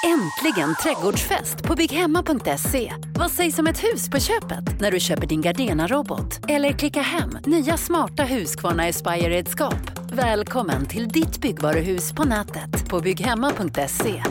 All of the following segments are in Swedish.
Äntligen trädgårdsfest på bygghemma.se. Vad sägs om ett hus på köpet när du köper din Gardena-robot? Eller klicka hem nya smarta Husqvarna Aspire-redskap. Välkommen till ditt byggvaruhus på nätet på bygghemma.se.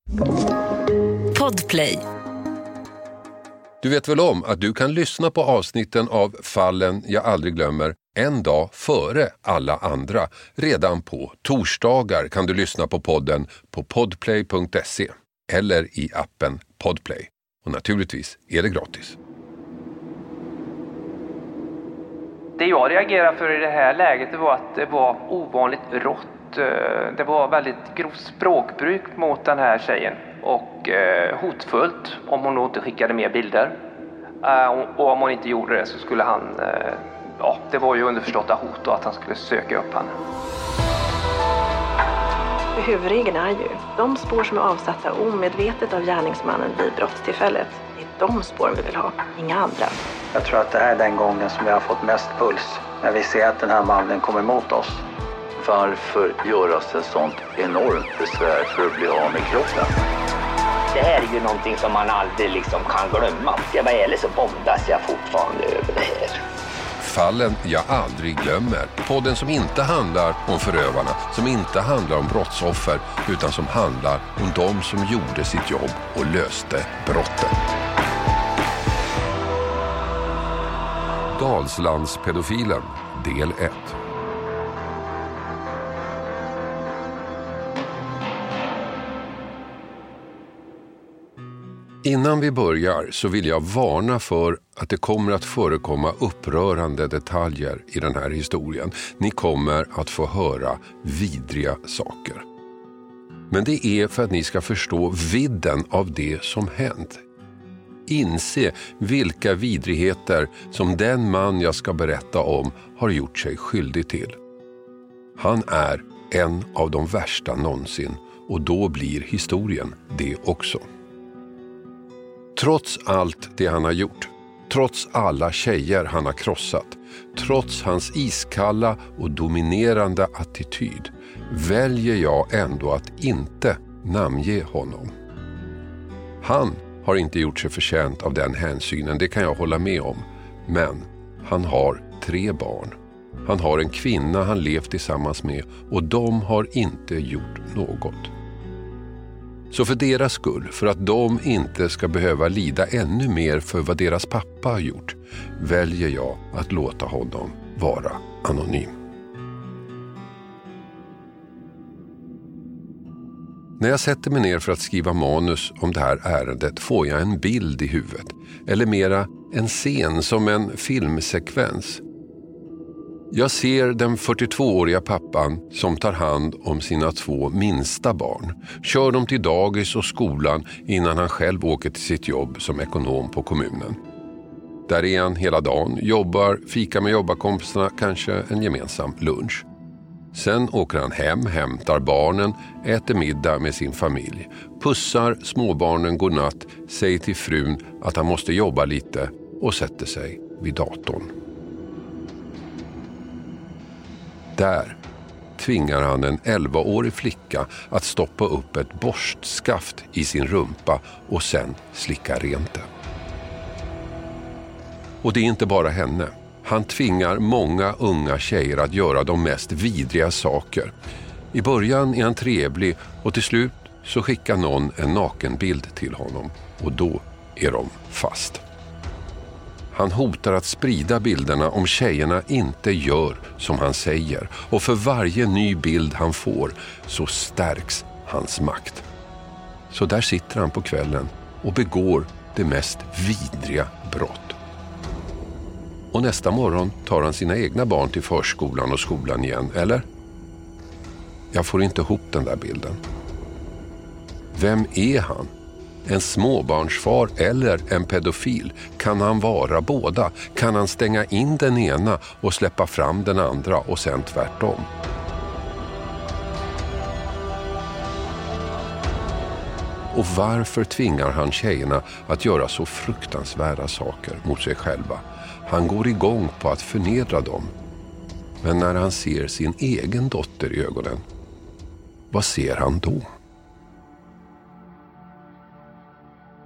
Podplay. Du vet väl om att du kan lyssna på avsnitten av Fallen jag aldrig glömmer en dag före alla andra. Redan på torsdagar kan du lyssna på podden på podplay.se eller i appen Podplay. Och naturligtvis är det gratis. Det jag reagerade för i det här läget var att det var ovanligt rått. Det var väldigt grovt språkbruk mot den här tjejen. Och hotfullt om hon inte skickade mer bilder. Och om hon inte gjorde det så skulle han... det var ju underförstått hot och att han skulle söka upp henne. Huvudregeln är ju de spår som är avsatta omedvetet av gärningsmannen vid brottstillfället. Det är de spår vi vill ha, inga andra. Jag tror att det här är den gången som vi har fått mest puls. När vi ser att den här mannen kommer emot oss. Varför göras ett sånt enormt besvär för att bli av med kroppen? Det här är ju någonting som man aldrig kan glömma. Jag var ärlig så bondas jag fortfarande över det här. Fallen jag aldrig glömmer. Podden som inte handlar om förövarna, som inte handlar om brottsoffer, utan som handlar om de som gjorde sitt jobb och löste brotten. Dalslandspedofilen, del 1. Innan vi börjar så vill jag varna för att det kommer att förekomma upprörande detaljer i den här historien. Ni kommer att få höra vidriga saker. Men det är för att ni ska förstå vidden av det som hänt. Inse vilka vidrigheter som den man jag ska berätta om har gjort sig skyldig till. Han är en av de värsta någonsin och då blir historien det också. Trots allt det han har gjort, trots alla tjejer han har krossat, trots hans iskalla och dominerande attityd, väljer jag ändå att inte namnge honom. Han har inte gjort sig förtjänt av den hänsynen, det kan jag hålla med om. Men han har 3 barn. Han har en kvinna han levt tillsammans med och de har inte gjort något. Så för deras skull, för att de inte ska behöva lida ännu mer för vad deras pappa har gjort, väljer jag att låta honom vara anonym. När jag sätter mig ner för att skriva manus om det här ärendet får jag en bild i huvudet, eller mera en scen som en filmsekvens. Jag ser den 42-åriga pappan som tar hand om sina 2 minsta barn. Kör dem till dagis och skolan innan han själv åker till sitt jobb som ekonom på kommunen. Där är han hela dagen, jobbar, fikar med jobbarkompisarna, kanske en gemensam lunch. Sen åker han hem, hämtar barnen, äter middag med sin familj. Pussar småbarnen godnatt, säger till frun att han måste jobba lite och sätter sig vid datorn. Där tvingar han en 11-årig flicka att stoppa upp ett borstskaft i sin rumpa och sen slicka rent det. Och det är inte bara henne. Han tvingar många unga tjejer att göra de mest vidriga saker. I början är han trevlig och till slut så skickar någon en nakenbild till honom och då är de fast. Han hotar att sprida bilderna om tjejerna inte gör som han säger. Och för varje ny bild han får så stärks hans makt. Så där sitter han på kvällen och begår det mest vidriga brott. Och nästa morgon tar han sina egna barn till förskolan och skolan igen, eller? Jag får inte ihop den där bilden. Vem är han? En småbarnsfar eller en pedofil? Kan han vara båda? Kan han stänga in den ena och släppa fram den andra och sen tvärtom? Och varför tvingar han tjejerna att göra så fruktansvärda saker mot sig själva? Han går igång på att förnedra dem. Men när han ser sin egen dotter i ögonen, vad ser han då?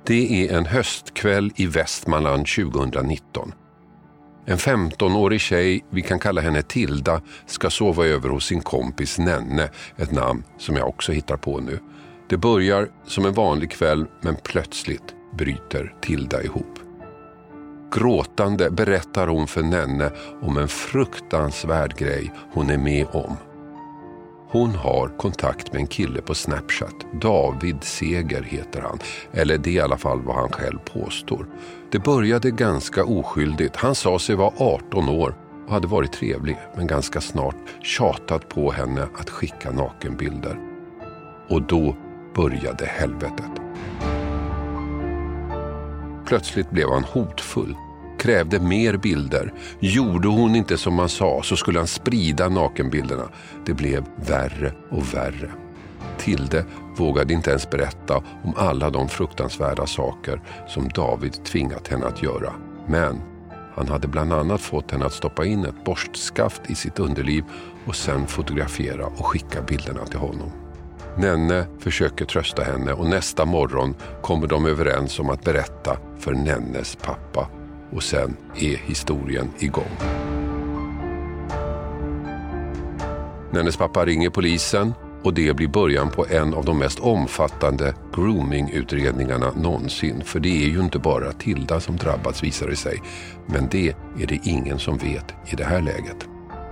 Det är en höstkväll i Västmanland 2019. En 15-årig tjej, vi kan kalla henne Tilda, ska sova över hos sin kompis Nenne, ett namn som jag också hittar på nu. Det börjar som en vanlig kväll, men plötsligt bryter Tilda ihop. Gråtande berättar hon för Nenne om en fruktansvärd grej hon är med om. Hon har kontakt med en kille på Snapchat. David Seger heter han. Eller det är i alla fall vad han själv påstår. Det började ganska oskyldigt. Han sa sig vara 18 år och hade varit trevlig. Men ganska snart tjatat på henne att skicka nakenbilder. Och då började helvetet. Plötsligt blev han hotfull. Krävde mer bilder. Gjorde hon inte som man sa så skulle han sprida nakenbilderna. Det blev värre och värre. Tilde vågade inte ens berätta om alla de fruktansvärda saker som David tvingat henne att göra. Men han hade bland annat fått henne att stoppa in ett borstskaft i sitt underliv och sen fotografera och skicka bilderna till honom. Nenne försöker trösta henne och nästa morgon kommer de överens om att berätta för Nennes pappa. Och sen är historien igång. Nennes pappa ringer polisen och det blir början på en av de mest omfattande grooming-utredningarna någonsin. För det är ju inte bara Tilda som drabbats, visar det sig. Men det är det ingen som vet i det här läget.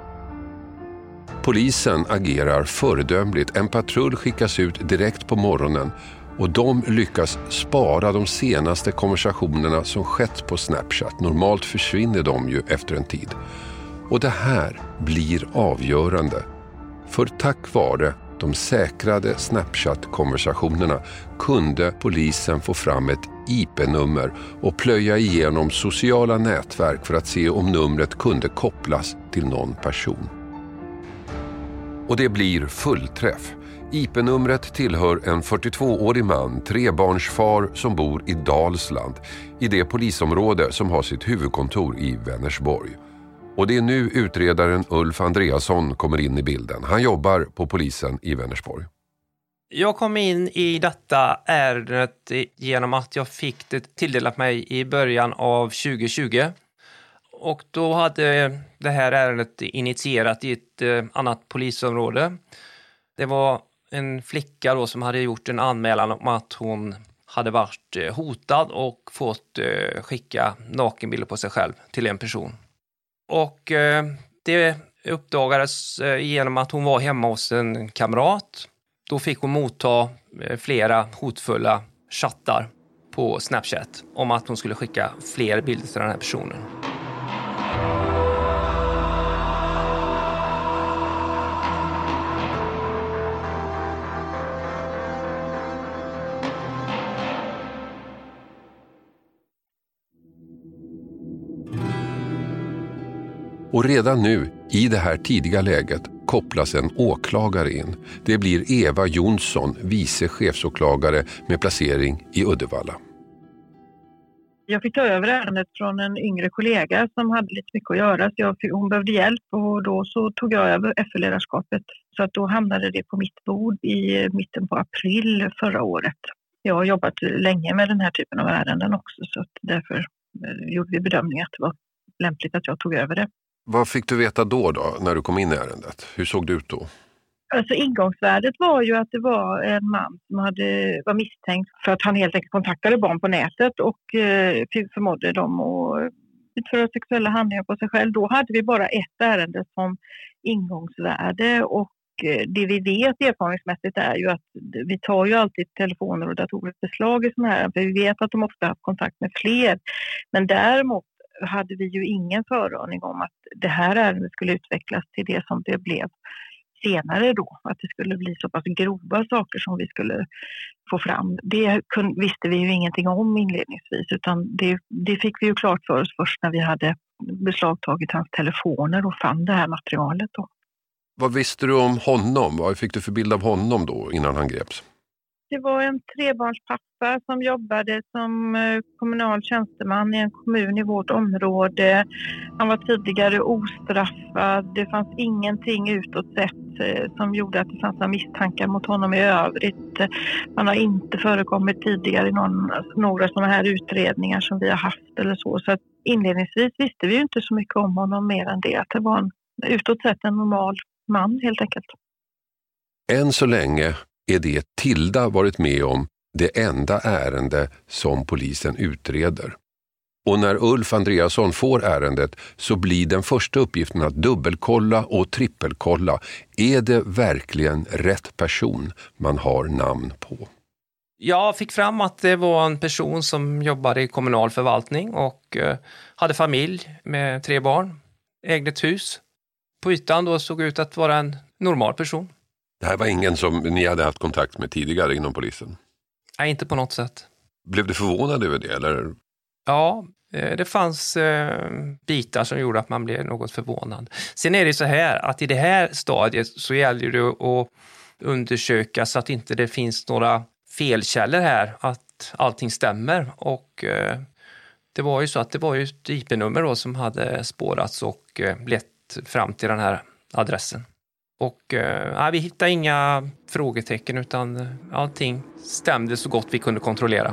Polisen agerar föredömligt. En patrull skickas ut direkt på morgonen. Och de lyckas spara de senaste konversationerna som skett på Snapchat. Normalt försvinner de ju efter en tid. Och det här blir avgörande. För tack vare de säkrade Snapchat-konversationerna kunde polisen få fram ett IP-nummer och plöja igenom sociala nätverk för att se om numret kunde kopplas till någon person. Och det blir fullträff. IP-numret tillhör en 42-årig man, trebarnsfar som bor i Dalsland, i det polisområde som har sitt huvudkontor i Vänersborg. Och det är nu utredaren Ulf Andreasson kommer in i bilden. Han jobbar på polisen i Vänersborg. Jag kom in i detta ärendet genom att jag fick det tilldelat mig i början av 2020. Och då hade det här ärendet initierat i ett annat polisområde. Det var en flicka då som hade gjort en anmälan om att hon hade varit hotad och fått skicka nakenbilder på sig själv till en person. Och det uppdagades genom att hon var hemma hos en kamrat. Då fick hon motta flera hotfulla chattar på Snapchat om att hon skulle skicka fler bilder till den här personen. Och redan nu, i det här tidiga läget, kopplas en åklagare in. Det blir Eva Jonsson, vice chefsåklagare med placering i Uddevalla. Jag fick ta över ärendet från en yngre kollega som hade lite mycket att göra. Så hon behövde hjälp och då så tog jag över FL-ledarskapet. Så att då hamnade det på mitt bord i mitten på april förra året. Jag har jobbat länge med den här typen av ärenden också, så att därför gjorde vi bedömningen att det var lämpligt att jag tog över det. Vad fick du veta då när du kom in i ärendet? Hur såg det ut då? Alltså ingångsvärdet var ju att det var en man som var misstänkt för att han helt enkelt kontaktade barn på nätet och förmådde dem att utföra sexuella handlingar på sig själv. Då hade vi bara ett ärende som ingångsvärde och det vi vet erfarenhetsmässigt är ju att vi tar ju alltid telefoner och datorer beslag i sådana här, för vi vet att de ofta har kontakt med fler. Men däremot hade vi ju ingen föraning om att det här ärendet skulle utvecklas till det som det blev senare då. Att det skulle bli så pass grova saker som vi skulle få fram. Det visste vi ju ingenting om inledningsvis, utan det fick vi ju klart för oss först när vi hade beslagtagit hans telefoner och fann det här materialet då. Vad visste du om honom? Vad fick du för bild av honom då innan han greps? Det var en trebarnspappa som jobbade som kommunal tjänsteman i en kommun i vårt område. Han var tidigare ostraffad. Det fanns ingenting utåt sett som gjorde att det fanns några misstankar mot honom i övrigt. Han har inte förekommit tidigare i några sådana här utredningar som vi har haft eller så. Så att inledningsvis visste vi ju inte så mycket om honom mer än det. Att det var utåt sett en normal man helt enkelt. Än så länge är det Tilda varit med om det enda ärende som polisen utreder. Och när Ulf Andreasson får ärendet så blir den första uppgiften att dubbelkolla och trippelkolla. Är det verkligen rätt person man har namn på? Jag fick fram att det var en person som jobbade i kommunal förvaltning och hade familj med 3 barn, ägde ett hus. På ytan då såg ut att vara en normal person. Det här var ingen som ni hade haft kontakt med tidigare inom polisen? Nej, inte på något sätt. Blev du förvånad över det, eller? Ja, det fanns bitar som gjorde att man blev något förvånad. Sen är det så här att i det här stadiet så gäller det att undersöka så att inte det finns några felkällor här, att allting stämmer. Och det var ju så att det var ju ett IP-nummer då som hade spårats och lett fram till den här adressen. Och vi hittade inga frågetecken utan allting stämde så gott vi kunde kontrollera.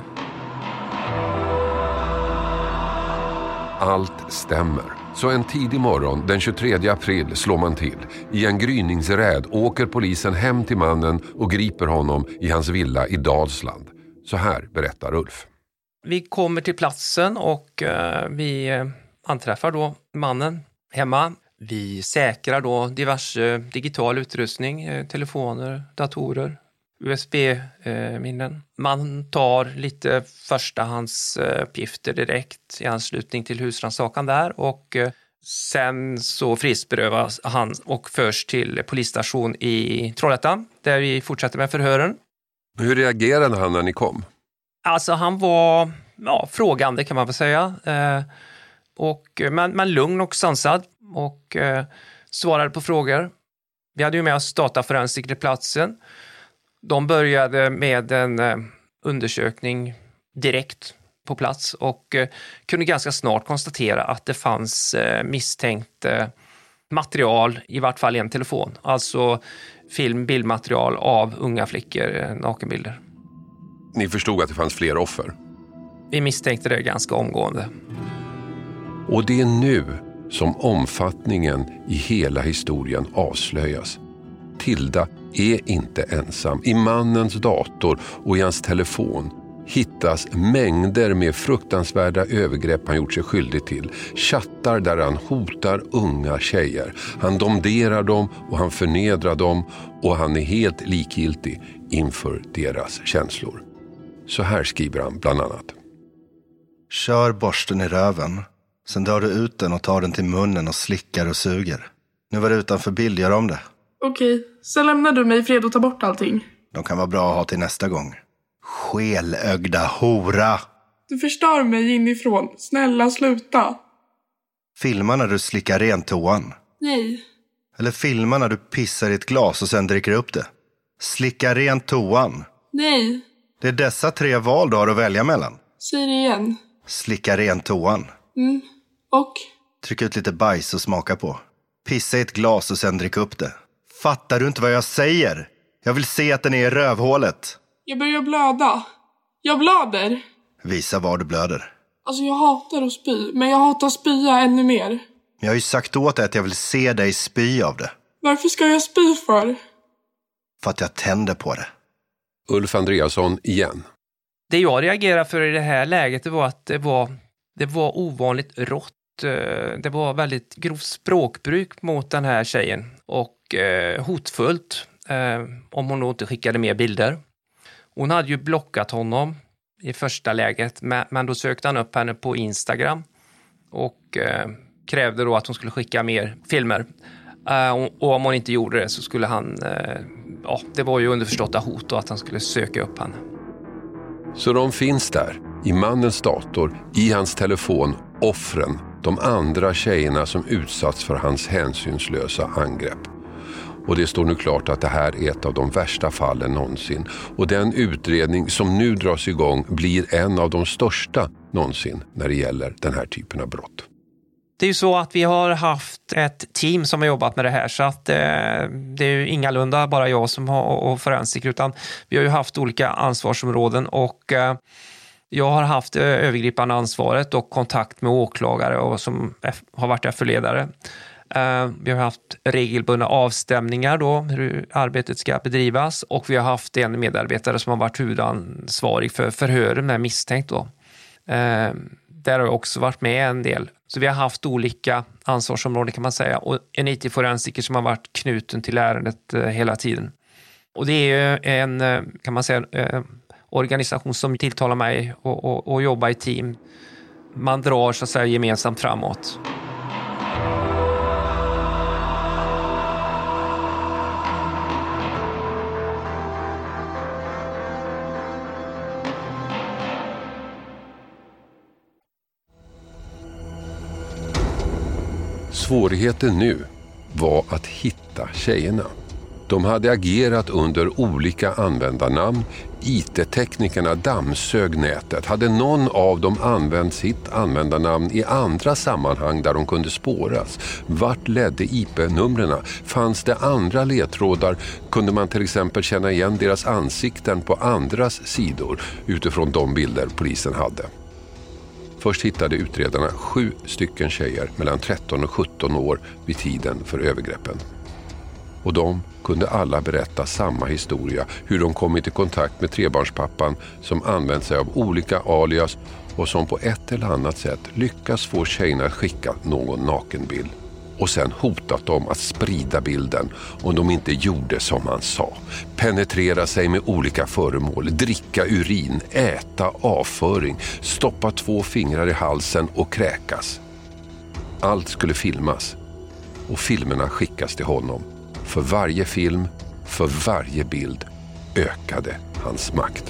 Allt stämmer. Så en tidig morgon den 23 april slår man till. I en gryningsräd åker polisen hem till mannen och griper honom i hans villa i Dalsland. Så här berättar Ulf. Vi kommer till platsen och vi anträffar då mannen hemma. Vi säkrar då diverse digital utrustning, telefoner, datorer, USB-minnen. Man tar lite förstahandsuppgifter direkt i anslutning till husrannsakan där och sen så frihetsberövas han och förs till polisstation i Trollhättan där vi fortsätter med förhören. Hur reagerade han när ni kom? Alltså han var frågande kan man väl säga. Men lugn och sansad och svarade på frågor. Vi hade ju med oss dataforensiker till platsen. De började med en undersökning direkt på plats och kunde ganska snart konstatera att det fanns misstänkt material, i vart fall en telefon. Alltså bildmaterial av unga flickor, nakenbilder. Ni förstod att det fanns fler offer? Vi misstänkte det ganska omgående. Och det är nu som omfattningen i hela historien avslöjas. Tilda är inte ensam. I mannens dator och i hans telefon hittas mängder med fruktansvärda övergrepp han gjort sig skyldig till. Chattar där han hotar unga tjejer. Han domderar dem och han förnedrar dem och han är helt likgiltig inför deras känslor. Så här skriver han bland annat. Kör borsten i röven. Sen drar du ut den och tar den till munnen och slickar och suger. Nu var det utanför bild, gör om det. Okej, så lämnar du mig i fred och tar bort allting. De kan vara bra att ha till nästa gång. Skelögda hora! Du förstör mig inifrån. Snälla, sluta. Filma när du slickar rent toan. Nej. Eller filma när du pissar i ett glas och sen dricker upp det. Slicka rent toan. Nej. Det är dessa 3 val du har att välja mellan. Säg det igen. Slicka rent toan. Och? Tryck ut lite bajs och smaka på. Pissa i ett glas och sen drick upp det. Fattar du inte vad jag säger? Jag vill se att den är i rövhålet. Jag börjar blöda. Jag blöder. Visa var du blöder. Alltså jag hatar att spy, men jag hatar att spya ännu mer. Jag har ju sagt åt dig att jag vill se dig spy av det. Varför ska jag spy för? För att jag tänder på det. Ulf Andreasson igen. Det jag reagerar för i det här läget det var att det var ovanligt rått. Det var väldigt grovt språkbruk mot den här tjejen och hotfullt om hon då inte skickade mer bilder. Hon hade ju blockat honom i första läget men då sökte han upp henne på Instagram och krävde då att hon skulle skicka mer filmer. Och om hon inte gjorde det så skulle han, det var ju underförståtta hot och att han skulle söka upp henne. Så de finns där, i mannens dator, i hans telefon, offren, de andra tjejerna som utsatts för hans hänsynslösa angrepp. Och det står nu klart att det här är ett av de värsta fallen någonsin. Och den utredning som nu dras igång blir en av de största någonsin när det gäller den här typen av brott. Det är ju så att vi har haft ett team som har jobbat med det här, så att det är ju ingalunda bara jag som har och forensiker, utan vi har ju haft olika ansvarsområden, och jag har haft övergripande ansvaret och kontakt med åklagare och som har varit FU-ledare. Vi har haft regelbundna avstämningar då, hur arbetet ska bedrivas, och vi har haft en medarbetare som har varit huvudansvarig för förhören med misstänkt då. Där har jag också varit med en del. Så vi har haft olika ansvarsområden kan man säga, och en IT-forensiker som har varit knuten till ärendet hela tiden. Och det är ju en, kan man säga, organisation som tilltalar mig och jobba i team. Man drar så att säga gemensamt framåt. Svårigheten nu var att hitta tjejerna. De hade agerat under olika användarnamn. IT-teknikerna dammsög nätet. Hade någon av dem använt sitt användarnamn i andra sammanhang där de kunde spåras? Vart ledde IP-numren? Fanns det andra ledtrådar? Kunde man till exempel känna igen deras ansikten på andras sidor utifrån de bilder polisen hade? Först hittade utredarna 7 stycken tjejer mellan 13 och 17 år vid tiden för övergreppen. Och de kunde alla berätta samma historia, hur de kommit i kontakt med trebarnspappan som använt sig av olika alias och som på ett eller annat sätt lyckas få tjejerna att skicka någon nakenbild. Och sen hotat dem att sprida bilden om de inte gjorde som han sa. Penetrera sig med olika föremål, dricka urin, äta avföring, stoppa 2 fingrar i halsen och kräkas. Allt skulle filmas och filmerna skickas till honom. För varje film, för varje bild ökade hans makt.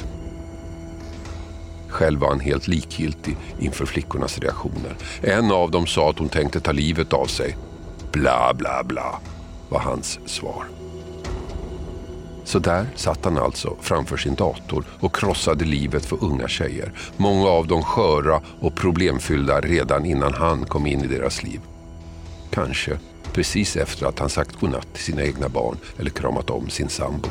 Själv var han helt likgiltig inför flickornas reaktioner. En av dem sa att hon tänkte ta livet av sig. Bla bla bla var hans svar. Så där satt han alltså framför sin dator och krossade livet för unga tjejer. Många av dem sköra och problemfyllda redan innan han kom in i deras liv. Kanske precis efter att han sagt godnatt till sina egna barn eller kramat om sin sambo.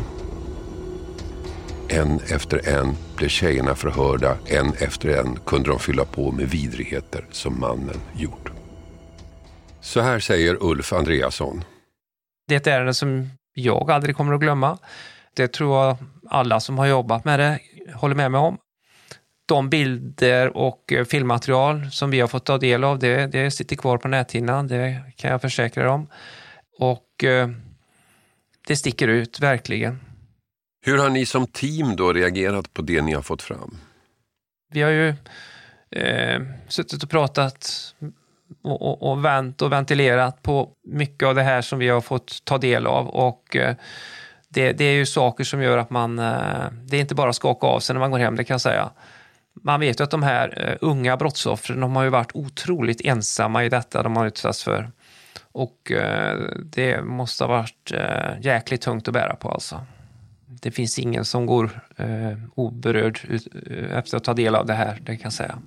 En efter en blev tjejerna förhörda, en efter en kunde de fylla på med vidrigheter som mannen gjort. Så här säger Ulf Andreasson. Det är ett ärende som jag aldrig kommer att glömma. Det tror jag alla som har jobbat med det håller med mig om. De bilder och filmmaterial som vi har fått ta del av, det sitter kvar på näthinnan, det kan jag försäkra om. Och det sticker ut verkligen. Hur har ni som team då reagerat på det ni har fått fram? Vi har ju suttit och pratat och vänt och ventilerat på mycket av det här som vi har fått ta del av, och det är ju saker som gör att man, det är inte bara skaka av sig när man går hem, det kan jag säga. Man vet ju att de här unga brottsoffren, de har ju varit otroligt ensamma i detta de har utsatts för, och det måste ha varit jäkligt tungt att bära på alltså. Det finns ingen som går oberörd efter att ta del av det här, det kan jag säga.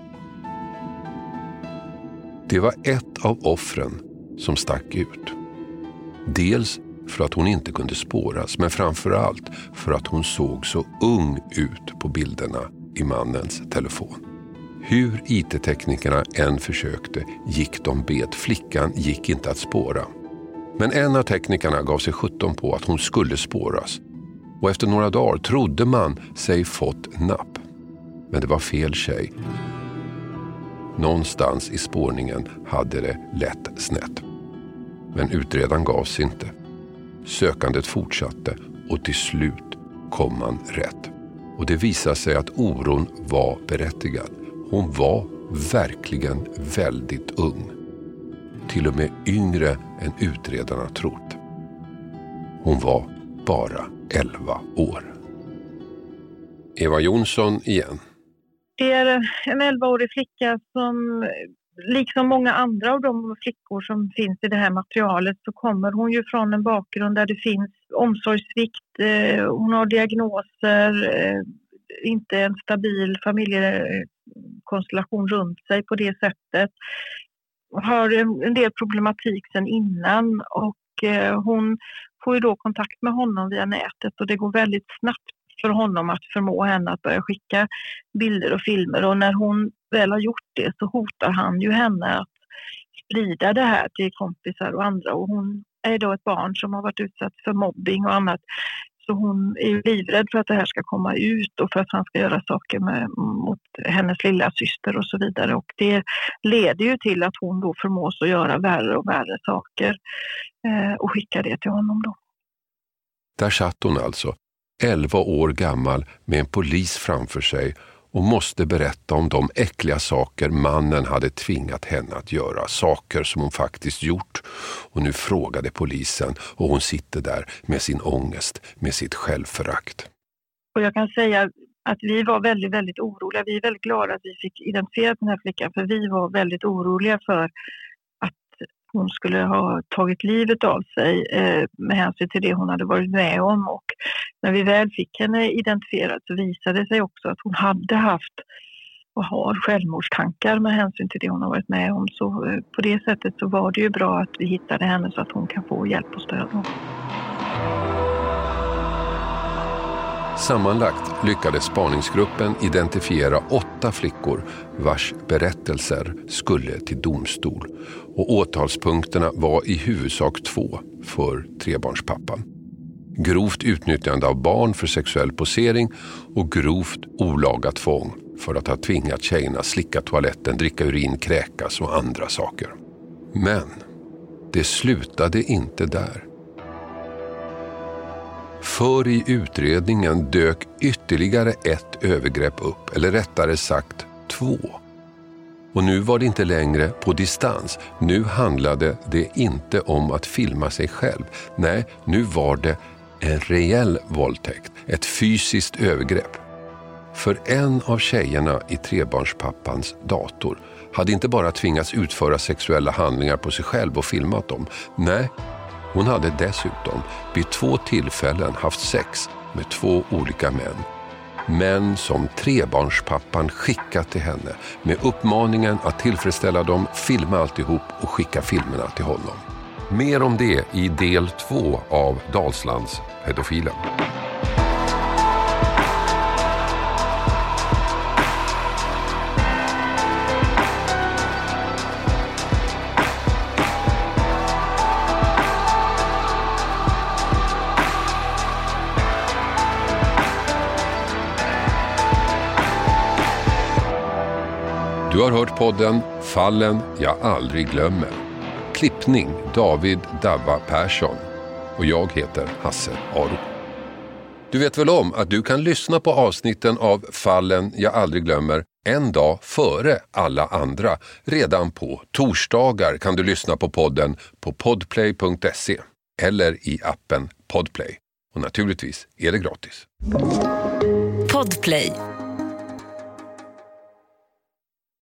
Det var ett av offren som stack ut. Dels för att hon inte kunde spåras, men framförallt för att hon såg så ung ut på bilderna i mannens telefon. Hur IT-teknikerna än försökte gick de bet. Flickan gick inte att spåra. Men en av teknikerna gav sig 17 på att hon skulle spåras. Och efter några dagar trodde man sig fått napp. Men det var fel tjej. Någonstans i spårningen hade det lätt snett. Men utredaren gav sig inte. Sökandet fortsatte och till slut kom man rätt. Och det visade sig att oron var berättigad. Hon var verkligen väldigt ung. Till och med yngre än utredarna trott. Hon var bara 11 år. Eva Jonsson igen. Det är en 11-årig flicka som Liksom många andra av de flickor som finns i det här materialet så kommer hon ju från en bakgrund där det finns omsorgssvikt, hon har diagnoser, inte en stabil familjekonstellation runt sig på det sättet. Har en del problematik sedan innan och hon får ju då kontakt med honom via nätet och det går väldigt snabbt för honom att förmå henne att börja skicka bilder och filmer och när hon väl har gjort det så hotar han ju henne att sprida det här till kompisar och andra och hon är då ett barn som har varit utsatt för mobbing och annat så hon är ju livrädd för att det här ska komma ut och för att han ska göra saker mot hennes lilla syster och så vidare och det leder ju till att hon då förmås att göra värre och värre saker och skicka det till honom då. Där satt hon alltså, 11 år gammal med en polis framför sig och måste berätta om de äckliga saker mannen hade tvingat henne att göra. Saker som hon faktiskt gjort. Och nu frågade polisen och hon sitter där med sin ångest, med sitt självförakt. Och jag kan säga att vi var väldigt, väldigt oroliga. Vi är väldigt glada att vi fick identifiera den här flickan för vi var väldigt oroliga för att hon skulle ha tagit livet av sig med hänsyn till det hon hade varit med om och när vi väl fick henne identifierad så visade det sig också att hon hade haft och har självmordstankar med hänsyn till det hon har varit med om. Så på det sättet så var det ju bra att vi hittade henne så att hon kan få hjälp och stöd. Sammanlagt lyckades spaningsgruppen identifiera 8 flickor vars berättelser skulle till domstol. Och åtalspunkterna var i huvudsak 2 för trebarnspappan. Grovt utnyttjande av barn för sexuell posering och grovt olaga tvång för att ha tvingat tjejerna slicka toaletten, dricka urin, kräkas och andra saker. Men det slutade inte där. För i utredningen dök ytterligare ett övergrepp upp, eller rättare sagt 2. Och nu var det inte längre på distans. Nu handlade det inte om att filma sig själv. Nej, nu var det en reell våldtäkt, ett fysiskt övergrepp. För en av tjejerna i trebarnspappans dator hade inte bara tvingats utföra sexuella handlingar på sig själv och filmat dem. Nej, hon hade dessutom vid 2 tillfällen haft sex med 2 olika män. Män som trebarnspappan skickat till henne med uppmaningen att tillfredsställa dem, filma alltihop och skicka filmerna till honom. Mer om det i del 2 av Dalslands pedofilen. Du har hört podden Fallen jag aldrig glömmer. Klippning David Davva Persson. Och jag heter Hasse Aro. Du vet väl om att du kan lyssna på avsnitten av Fallen jag aldrig glömmer en dag före alla andra. Redan på torsdagar kan du lyssna på podden på podplay.se eller i appen Podplay. Och naturligtvis är det gratis. Podplay.